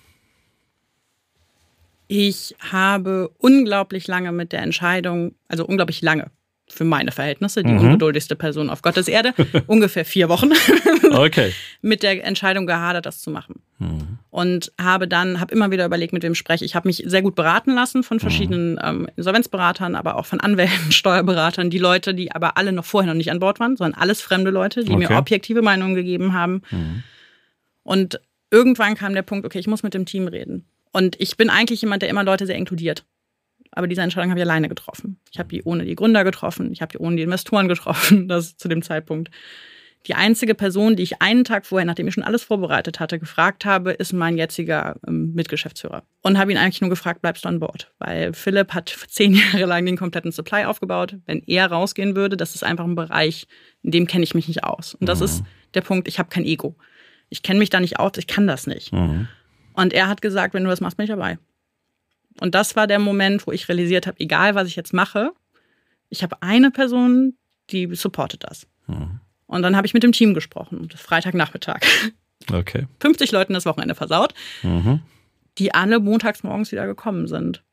[SPEAKER 1] Ich habe unglaublich lange mit der Entscheidung, also unglaublich lange für meine Verhältnisse, die mhm. ungeduldigste Person auf Gottes Erde, ungefähr vier Wochen, okay. mit der Entscheidung gehadert, das zu machen. Mhm. Und habe dann, habe immer wieder überlegt, mit wem spreche ich. Ich habe mich sehr gut beraten lassen von verschiedenen mhm. ähm, Insolvenzberatern, aber auch von Anwälten, Steuerberatern, die Leute, die aber alle noch vorher noch nicht an Bord waren, sondern alles fremde Leute, die okay. mir objektive Meinungen gegeben haben. Mhm. Und irgendwann kam der Punkt, okay, ich muss mit dem Team reden. Und ich bin eigentlich jemand, der immer Leute sehr inkludiert. Aber diese Entscheidung habe ich alleine getroffen. Ich habe die ohne die Gründer getroffen, ich habe die ohne die Investoren getroffen, das zu dem Zeitpunkt. Die einzige Person, die ich einen Tag vorher, nachdem ich schon alles vorbereitet hatte, gefragt habe, ist mein jetziger ähm, Mitgeschäftsführer. Und habe ihn eigentlich nur gefragt, bleibst du an Bord? Weil Philipp hat zehn Jahre lang den kompletten Supply aufgebaut. Wenn er rausgehen würde, das ist einfach ein Bereich, in dem kenne ich mich nicht aus. Und das mhm. ist der Punkt, ich habe kein Ego. Ich kenne mich da nicht aus, ich kann das nicht. Mhm. Und er hat gesagt, wenn du das machst, bin ich dabei. Und das war der Moment, wo ich realisiert habe, egal was ich jetzt mache, ich habe eine Person, die supportet das. Mhm. Und dann habe ich mit dem Team gesprochen, das Freitagnachmittag.
[SPEAKER 2] Okay.
[SPEAKER 1] fünfzig Leuten das Wochenende versaut, mhm. die alle montags morgens wieder gekommen sind.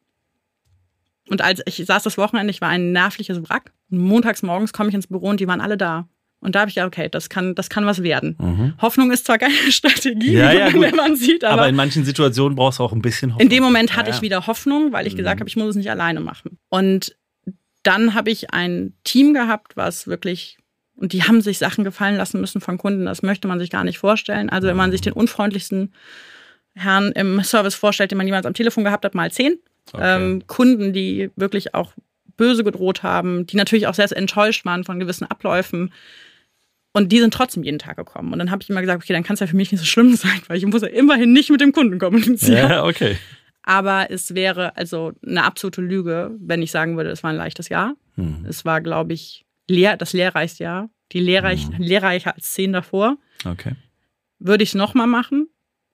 [SPEAKER 1] Und als ich saß das Wochenende, ich war ein nervliches Wrack. Und montags morgens komme ich ins Büro und die waren alle da. Und da habe ich gedacht, okay, das kann, das kann was werden. Mhm. Hoffnung ist zwar keine Strategie,
[SPEAKER 2] ja, ja,
[SPEAKER 1] wenn man sieht, aber,
[SPEAKER 2] aber in manchen Situationen brauchst du auch ein bisschen Hoffnung.
[SPEAKER 1] In dem Moment hatte
[SPEAKER 2] ja, ja.
[SPEAKER 1] ich wieder Hoffnung, weil ich mhm. gesagt habe, ich muss es nicht alleine machen. Und dann habe ich ein Team gehabt, was wirklich, und die haben sich Sachen gefallen lassen müssen von Kunden, das möchte man sich gar nicht vorstellen. Also wenn man sich den unfreundlichsten Herrn im Service vorstellt, den man jemals am Telefon gehabt hat, mal zehn. Okay. Ähm, Kunden, die wirklich auch böse gedroht haben, die natürlich auch sehr enttäuscht waren von gewissen Abläufen. Und die sind trotzdem jeden Tag gekommen. Und dann habe ich immer gesagt, okay, dann kann es ja für mich nicht so schlimm sein, weil ich muss ja immerhin nicht mit dem Kunden kommunizieren.
[SPEAKER 2] Ja, okay.
[SPEAKER 1] Aber es wäre also eine absolute Lüge, wenn ich sagen würde, es war ein leichtes Jahr. Hm. Es war, glaube ich, lehr, das lehrreichste Jahr. Die lehrreich, hm. lehrreicher als zehn davor.
[SPEAKER 2] Okay.
[SPEAKER 1] Würde ich es nochmal machen?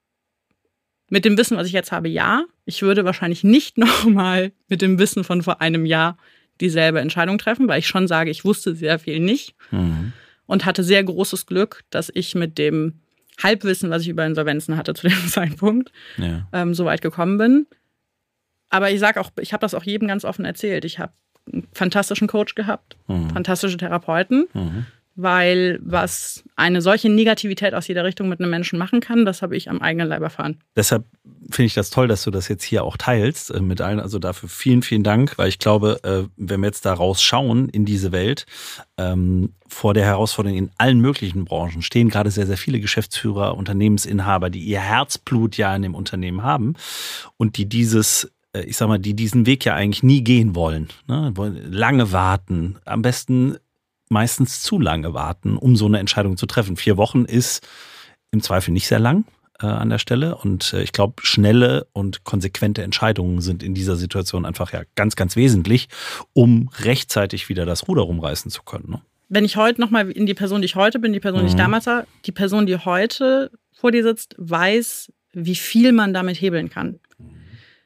[SPEAKER 1] Mit dem Wissen, was ich jetzt habe, ja. Ich würde wahrscheinlich nicht nochmal mit dem Wissen von vor einem Jahr dieselbe Entscheidung treffen, weil ich schon sage, ich wusste sehr viel nicht. Hm. Und hatte sehr großes Glück, dass ich mit dem Halbwissen, was ich über Insolvenzen hatte zu dem Zeitpunkt, ja. ähm, so weit gekommen bin. Aber ich sage auch, ich habe das auch jedem ganz offen erzählt. Ich habe einen fantastischen Coach gehabt, mhm. fantastische Therapeuten, mhm. weil was eine solche Negativität aus jeder Richtung mit einem Menschen machen kann, das habe ich am eigenen Leib erfahren.
[SPEAKER 2] Deshalb finde ich das toll, dass du das jetzt hier auch teilst äh, mit allen. Also dafür vielen, vielen Dank, weil ich glaube, äh, wenn wir jetzt da rausschauen in diese Welt, ähm, vor der Herausforderung in allen möglichen Branchen stehen gerade sehr, sehr viele Geschäftsführer, Unternehmensinhaber, die ihr Herzblut ja in dem Unternehmen haben und die dieses äh, ich sag mal, die diesen Weg ja eigentlich nie gehen wollen. Ne? Wollen lange warten, am besten meistens zu lange warten, um so eine Entscheidung zu treffen. Vier Wochen ist im Zweifel nicht sehr lang äh, an der Stelle. Und äh, ich glaube, schnelle und konsequente Entscheidungen sind in dieser Situation einfach ja ganz, ganz wesentlich, um rechtzeitig wieder das Ruder rumreißen zu können. Ne?
[SPEAKER 1] Wenn ich heute nochmal in die Person, die ich heute bin, die Person, die ich damals war, die Person, die heute vor dir sitzt, weiß, wie viel man damit hebeln kann.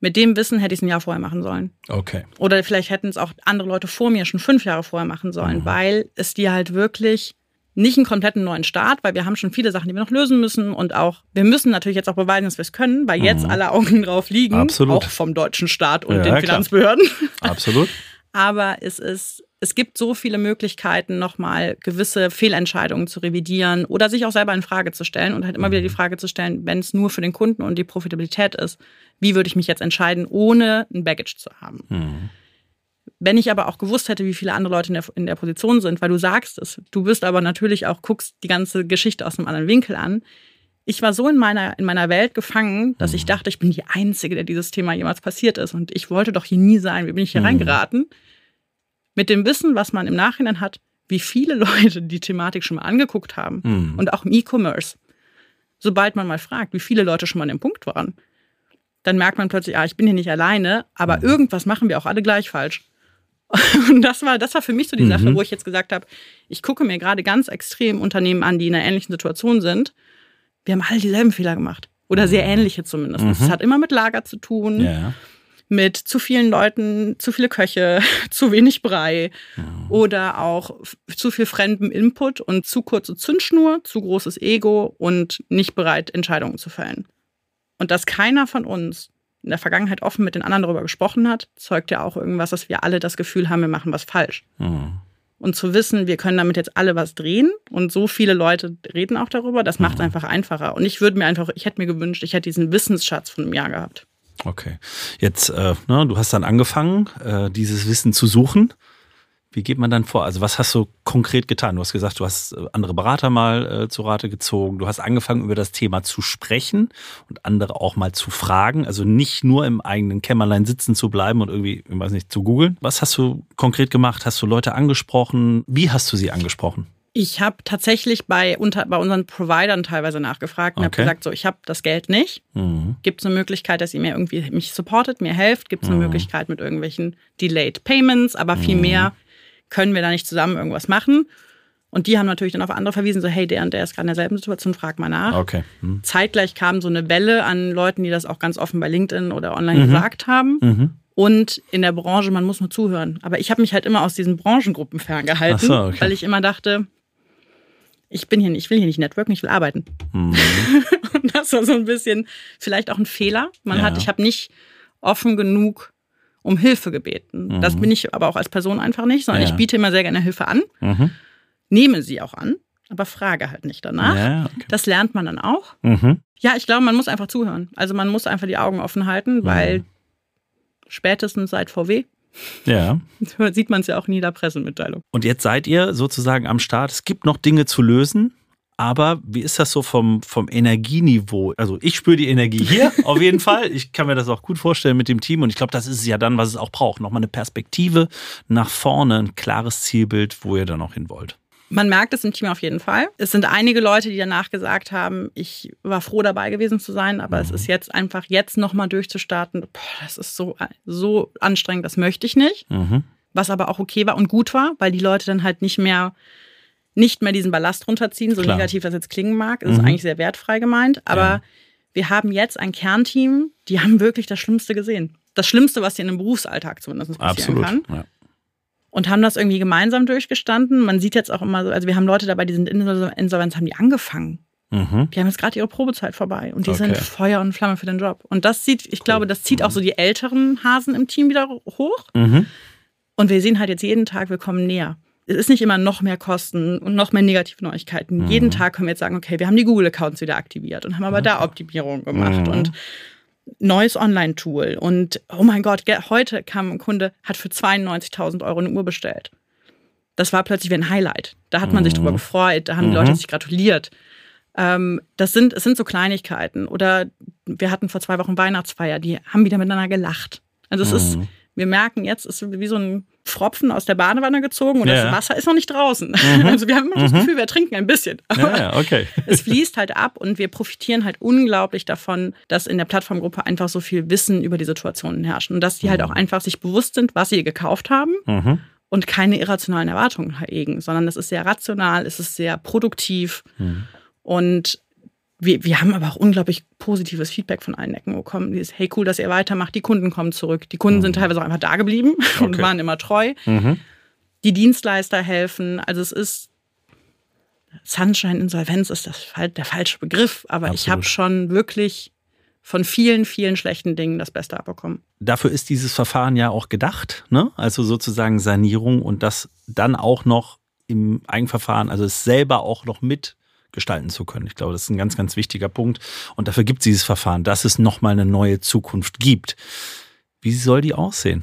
[SPEAKER 1] Mit dem Wissen hätte ich es ein Jahr vorher machen sollen.
[SPEAKER 2] Okay.
[SPEAKER 1] Oder vielleicht hätten es auch andere Leute vor mir schon fünf Jahre vorher machen sollen, mhm. weil es dir halt wirklich nicht einen kompletten neuen Start, weil wir haben schon viele Sachen, die wir noch lösen müssen und auch, wir müssen natürlich jetzt auch beweisen, dass wir es können, weil jetzt mhm. alle Augen drauf liegen,
[SPEAKER 2] Absolut.
[SPEAKER 1] Auch vom deutschen Staat und
[SPEAKER 2] ja,
[SPEAKER 1] den Finanzbehörden.
[SPEAKER 2] Klar. Absolut.
[SPEAKER 1] Aber es ist, es gibt so viele Möglichkeiten, nochmal gewisse Fehlentscheidungen zu revidieren oder sich auch selber in Frage zu stellen und halt immer mhm. wieder die Frage zu stellen, wenn es nur für den Kunden und die Profitabilität ist, wie würde ich mich jetzt entscheiden, ohne ein Baggage zu haben? Mhm. Wenn ich aber auch gewusst hätte, wie viele andere Leute in der, in der Position sind, weil du sagst es, du bist aber natürlich auch, guckst die ganze Geschichte aus einem anderen Winkel an. Ich war so in meiner, in meiner Welt gefangen, dass ich dachte, ich bin die Einzige, der dieses Thema jemals passiert ist. Und ich wollte doch hier nie sein. Wie bin ich hier mhm. reingeraten? Mit dem Wissen, was man im Nachhinein hat, wie viele Leute die Thematik schon mal angeguckt haben. Mhm. Und auch im E-Commerce. Sobald man mal fragt, wie viele Leute schon mal an dem Punkt waren, dann merkt man plötzlich, ah, ich bin hier nicht alleine, aber mhm. irgendwas machen wir auch alle gleich falsch. Und das war, das war für mich so die mhm. Sache, wo ich jetzt gesagt habe, ich gucke mir gerade ganz extrem Unternehmen an, die in einer ähnlichen Situation sind. Wir haben alle dieselben Fehler gemacht. Oder sehr ähnliche zumindest. Es mhm. hat immer mit Lager zu tun, ja. mit zu vielen Leuten, zu viele Köche, zu wenig Brei mhm. oder auch zu viel fremdem Input und zu kurze Zündschnur, zu großes Ego und nicht bereit, Entscheidungen zu fällen. Und dass keiner von uns in der Vergangenheit offen mit den anderen darüber gesprochen hat, zeugt ja auch irgendwas, dass wir alle das Gefühl haben, wir machen was falsch. Mhm. Und zu wissen, wir können damit jetzt alle was drehen und so viele Leute reden auch darüber, das macht es mhm. einfach einfacher. Und ich würde mir einfach, ich hätte mir gewünscht, ich hätte diesen Wissensschatz von einem Jahr gehabt.
[SPEAKER 2] Okay. Jetzt, äh, ne, du hast dann angefangen, äh, dieses Wissen zu suchen. Wie geht man dann vor? Also was hast du konkret getan? Du hast gesagt, du hast andere Berater mal äh, zu Rate gezogen. Du hast angefangen, über das Thema zu sprechen und andere auch mal zu fragen. Also nicht nur im eigenen Kämmerlein sitzen zu bleiben und irgendwie, ich weiß nicht, zu googeln. Was hast du konkret gemacht? Hast du Leute angesprochen? Wie hast du sie angesprochen?
[SPEAKER 1] Ich habe tatsächlich bei, unter, bei unseren Providern teilweise nachgefragt und okay. habe gesagt, so, ich habe das Geld nicht. Mhm. Gibt es eine Möglichkeit, dass ihr mir irgendwie mich supportet, mir helft? Gibt es eine mhm. Möglichkeit mit irgendwelchen Delayed Payments? Aber viel mhm. mehr können wir da nicht zusammen irgendwas machen? Und die haben natürlich dann auf andere verwiesen, so hey, der und der ist gerade in derselben Situation, frag mal nach.
[SPEAKER 2] Okay. Mhm.
[SPEAKER 1] Zeitgleich kam so eine Welle an Leuten, die das auch ganz offen bei LinkedIn oder online mhm. gesagt haben.
[SPEAKER 2] Mhm.
[SPEAKER 1] Und in der Branche, man muss nur zuhören. Aber ich habe mich halt immer aus diesen Branchengruppen ferngehalten,
[SPEAKER 2] Ach so, okay.
[SPEAKER 1] weil ich immer dachte, ich bin hier nicht, ich will hier nicht networken, ich will arbeiten.
[SPEAKER 2] Mhm.
[SPEAKER 1] Und das war so ein bisschen vielleicht auch ein Fehler. Man
[SPEAKER 2] Ja.
[SPEAKER 1] hat, ich habe nicht offen genug um Hilfe gebeten.
[SPEAKER 2] Mhm.
[SPEAKER 1] Das bin ich aber auch als Person einfach nicht, sondern
[SPEAKER 2] Ja.
[SPEAKER 1] ich biete immer sehr gerne Hilfe an,
[SPEAKER 2] Mhm.
[SPEAKER 1] nehme sie auch an, aber frage halt nicht danach.
[SPEAKER 2] Ja, okay.
[SPEAKER 1] Das lernt man dann auch.
[SPEAKER 2] Mhm.
[SPEAKER 1] Ja, ich glaube, man muss einfach zuhören. Also man muss einfach die Augen offen halten, weil
[SPEAKER 2] Mhm.
[SPEAKER 1] spätestens seit V W
[SPEAKER 2] Ja.
[SPEAKER 1] sieht man es ja auch in jeder Pressemitteilung.
[SPEAKER 2] Und jetzt seid ihr sozusagen am Start. Es gibt noch Dinge zu lösen. Aber wie ist das so vom, vom Energieniveau? Also ich spüre die Energie hier auf jeden Fall. Ich kann mir das auch gut vorstellen mit dem Team. Und ich glaube, das ist es ja dann, was es auch braucht. Nochmal eine Perspektive nach vorne, ein klares Zielbild, wo ihr dann auch hin wollt.
[SPEAKER 1] Man merkt es im Team auf jeden Fall. Es sind einige Leute, die danach gesagt haben, ich war froh dabei gewesen zu sein, aber mhm. es ist jetzt einfach, jetzt nochmal durchzustarten, boah, das ist so, so anstrengend, das möchte ich nicht.
[SPEAKER 2] Mhm.
[SPEAKER 1] Was aber auch okay war und gut war, weil die Leute dann halt nicht mehr nicht mehr diesen Ballast runterziehen, so
[SPEAKER 2] Klar.
[SPEAKER 1] negativ das jetzt klingen mag. Das
[SPEAKER 2] Mhm.
[SPEAKER 1] ist eigentlich sehr wertfrei gemeint. Aber
[SPEAKER 2] Ja.
[SPEAKER 1] wir haben jetzt ein Kernteam, die haben wirklich das Schlimmste gesehen. Das Schlimmste, was dir in einem Berufsalltag zumindest passieren
[SPEAKER 2] Absolut.
[SPEAKER 1] kann.
[SPEAKER 2] Ja.
[SPEAKER 1] Und haben das irgendwie gemeinsam durchgestanden. Man sieht jetzt auch immer so, also wir haben Leute dabei, die sind in Insolvenz, haben die angefangen.
[SPEAKER 2] Mhm.
[SPEAKER 1] Die haben jetzt gerade ihre Probezeit vorbei und die
[SPEAKER 2] Okay.
[SPEAKER 1] sind Feuer und Flamme für den Job. Und das sieht, ich glaube, das zieht auch so die älteren Hasen im Team wieder hoch.
[SPEAKER 2] Mhm.
[SPEAKER 1] Und wir sehen halt jetzt jeden Tag, wir kommen näher. Es ist nicht immer noch mehr Kosten und noch mehr negative Neuigkeiten.
[SPEAKER 2] Mhm.
[SPEAKER 1] Jeden Tag können wir jetzt sagen, okay, wir haben die Google-Accounts wieder aktiviert und haben aber
[SPEAKER 2] Okay.
[SPEAKER 1] da Optimierungen gemacht
[SPEAKER 2] Mhm.
[SPEAKER 1] und neues Online-Tool. Und oh mein Gott, ge- heute kam ein Kunde, hat für zweiundneunzigtausend Euro eine Uhr bestellt. Das war plötzlich wie ein Highlight. Da hat man sich
[SPEAKER 2] Mhm.
[SPEAKER 1] drüber gefreut, da haben die
[SPEAKER 2] Mhm.
[SPEAKER 1] Leute sich gratuliert. Ähm, das sind, es sind so Kleinigkeiten. Oder wir hatten vor zwei Wochen Weihnachtsfeier, die haben wieder miteinander gelacht. Also es ist,
[SPEAKER 2] Mhm.
[SPEAKER 1] wir merken jetzt, es ist wie so ein Pfropfen aus der Badewanne gezogen und
[SPEAKER 2] Ja.
[SPEAKER 1] das Wasser ist noch nicht draußen.
[SPEAKER 2] Mhm.
[SPEAKER 1] Also wir haben immer das
[SPEAKER 2] Mhm.
[SPEAKER 1] Gefühl, wir trinken ein bisschen. Aber
[SPEAKER 2] Ja, ja, okay.
[SPEAKER 1] es fließt halt ab und wir profitieren halt unglaublich davon, dass in der Plattformgruppe einfach so viel Wissen über die Situationen herrscht. Und dass die halt auch einfach sich bewusst sind, was sie gekauft haben
[SPEAKER 2] Mhm.
[SPEAKER 1] und keine irrationalen Erwartungen hegen, sondern es ist sehr rational, es ist sehr produktiv
[SPEAKER 2] Mhm.
[SPEAKER 1] und wir, wir haben aber auch unglaublich positives Feedback von allen Ecken bekommen. Dieses, hey, cool, dass ihr weitermacht, die Kunden kommen zurück. Die Kunden mhm. sind teilweise auch einfach da geblieben okay. und waren immer treu. Mhm. Die Dienstleister helfen. Also es ist, Sunshine-Insolvenz ist das, der falsche Begriff, aber Absolut. Ich habe schon wirklich von vielen, vielen schlechten Dingen das Beste abbekommen.
[SPEAKER 2] Dafür ist dieses Verfahren ja auch gedacht, ne? Also sozusagen Sanierung und das dann auch noch im Eigenverfahren, also es selber auch noch mitgestalten zu können. Ich glaube, das ist ein ganz, ganz wichtiger Punkt. Und dafür gibt es dieses Verfahren, dass es nochmal eine neue Zukunft gibt. Wie soll die aussehen?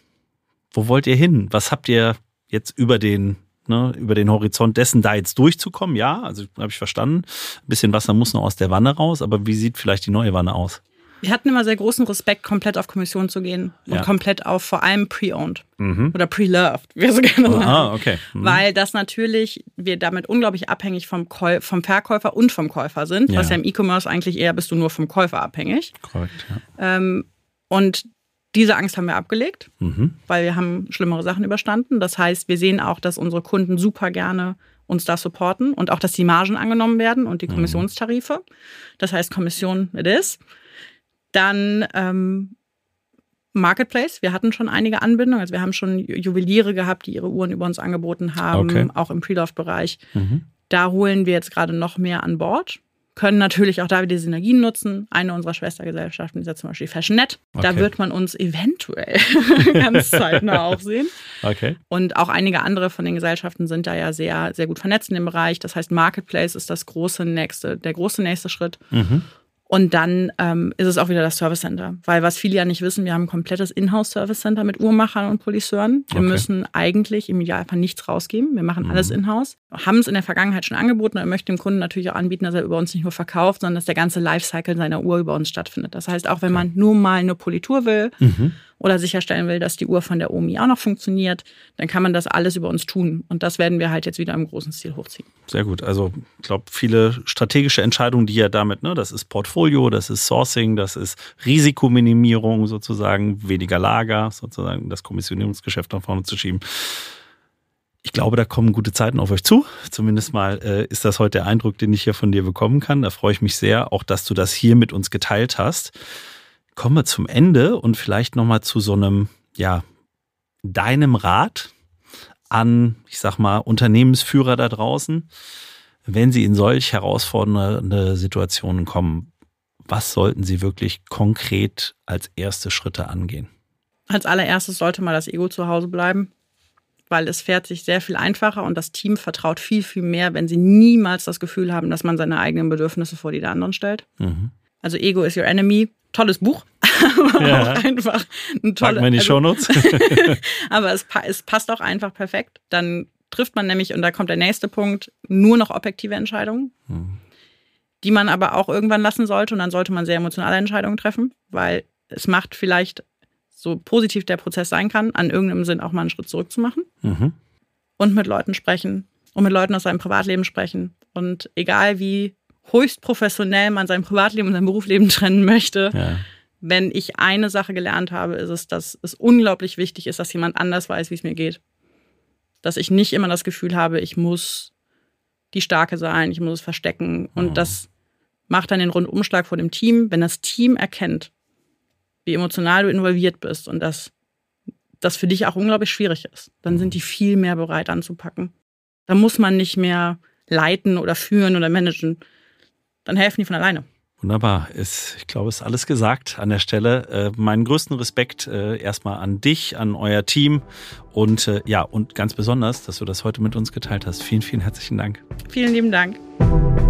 [SPEAKER 2] Wo wollt ihr hin? Was habt ihr jetzt über den Ne, über den Horizont dessen da jetzt durchzukommen, ja, also habe ich verstanden. Ein bisschen Wasser muss noch aus der Wanne raus, aber wie sieht vielleicht die neue Wanne aus?
[SPEAKER 1] Wir hatten immer sehr großen Respekt, komplett auf Kommission zu gehen und ja. komplett auf vor allem Pre-Owned mhm. oder Pre-Loved, wie wir so gerne sagen.
[SPEAKER 2] Ah, okay. Mhm.
[SPEAKER 1] Weil das natürlich, wir damit unglaublich abhängig vom, Käu- vom Verkäufer und vom Käufer sind, ja. was ja im E-Commerce eigentlich eher bist du nur vom Käufer abhängig.
[SPEAKER 2] Korrekt, ja.
[SPEAKER 1] Ähm, und diese Angst haben wir abgelegt, mhm. weil wir haben schlimmere Sachen überstanden. Das heißt, wir sehen auch, dass unsere Kunden super gerne uns da supporten und auch, dass die Margen angenommen werden und die Kommissionstarife. Das heißt, Kommission it is. Dann ähm, Marketplace. Wir hatten schon einige Anbindungen. Also wir haben schon Juweliere gehabt, die ihre Uhren über uns angeboten haben, okay. auch im Pre-Love-Bereich. Mhm. Da holen wir jetzt gerade noch mehr an Bord. Können natürlich auch da wieder Synergien nutzen. Eine unserer Schwestergesellschaften ist ja zum Beispiel Fashionet. Okay. Da wird man uns eventuell ganz zeitnah auch sehen.
[SPEAKER 2] Okay.
[SPEAKER 1] Und auch einige andere von den Gesellschaften sind da ja sehr, sehr gut vernetzt in dem Bereich. Das heißt, Marketplace ist das große nächste, der große nächste Schritt. Mhm. Und dann ähm, ist es auch wieder das Service Center. Weil was viele ja nicht wissen, wir haben ein komplettes Inhouse-Service Center mit Uhrmachern und Polisseuren. Wir okay. müssen eigentlich im Idealfall nichts rausgeben. Wir machen mhm. alles in-house. Haben es in der Vergangenheit schon angeboten und möchten dem Kunden natürlich auch anbieten, dass er über uns nicht nur verkauft, sondern dass der ganze Lifecycle seiner Uhr über uns stattfindet. Das heißt, auch wenn man nur mal eine Politur will mhm. oder sicherstellen will, dass die Uhr von der O M I auch noch funktioniert, dann kann man das alles über uns tun. Und das werden wir halt jetzt wieder im großen Stil hochziehen.
[SPEAKER 2] Sehr gut. Also ich glaube, viele strategische Entscheidungen, die ja damit, ne, das ist Portfolio, das ist Sourcing, das ist Risikominimierung sozusagen, weniger Lager, sozusagen das Kommissionierungsgeschäft nach vorne zu schieben. Ich glaube, da kommen gute Zeiten auf euch zu. Zumindest mal äh, ist das heute der Eindruck, den ich hier von dir bekommen kann. Da freue ich mich sehr, auch dass du das hier mit uns geteilt hast. Kommen wir zum Ende und vielleicht nochmal zu so einem, ja, deinem Rat an, ich sag mal, Unternehmensführer da draußen, wenn sie in solch herausfordernde Situationen kommen. Was sollten sie wirklich konkret als erste Schritte angehen?
[SPEAKER 1] Als allererstes sollte mal das Ego zu Hause bleiben, weil es fährt sich sehr viel einfacher und das Team vertraut viel, viel mehr, wenn sie niemals das Gefühl haben, dass man seine eigenen Bedürfnisse vor die der anderen stellt. Mhm. Also Ego is your enemy. Tolles Buch, aber ja. auch einfach ein tolles.
[SPEAKER 2] Packen wir in die
[SPEAKER 1] also,
[SPEAKER 2] Shownotes.
[SPEAKER 1] aber es, es passt auch einfach perfekt. Dann trifft man nämlich, und da kommt der nächste Punkt, nur noch objektive Entscheidungen, mhm. die man aber auch irgendwann lassen sollte. Und dann sollte man sehr emotionale Entscheidungen treffen, weil es macht vielleicht, so positiv der Prozess sein kann, an irgendeinem Sinn auch mal einen Schritt zurück zu machen. Mhm. Und mit Leuten sprechen und mit Leuten aus seinem Privatleben sprechen. Und egal wie höchst professionell man sein Privatleben und sein Berufsleben trennen möchte. Ja. Wenn ich eine Sache gelernt habe, ist es, dass es unglaublich wichtig ist, dass jemand anders weiß, wie es mir geht. Dass ich nicht immer das Gefühl habe, ich muss die Starke sein, ich muss es verstecken. Und mhm. das macht dann den Rundumschlag vor dem Team. Wenn das Team erkennt, wie emotional du involviert bist und dass das für dich auch unglaublich schwierig ist, dann sind die viel mehr bereit anzupacken. Da muss man nicht mehr leiten oder führen oder managen. Dann helfen die von alleine.
[SPEAKER 2] Wunderbar. Ist, ich glaube, ist alles gesagt an der Stelle. Äh, meinen größten Respekt äh, erstmal an dich, an euer Team und äh, ja, und ganz besonders, dass du das heute mit uns geteilt hast. Vielen, vielen herzlichen Dank.
[SPEAKER 1] Vielen lieben Dank.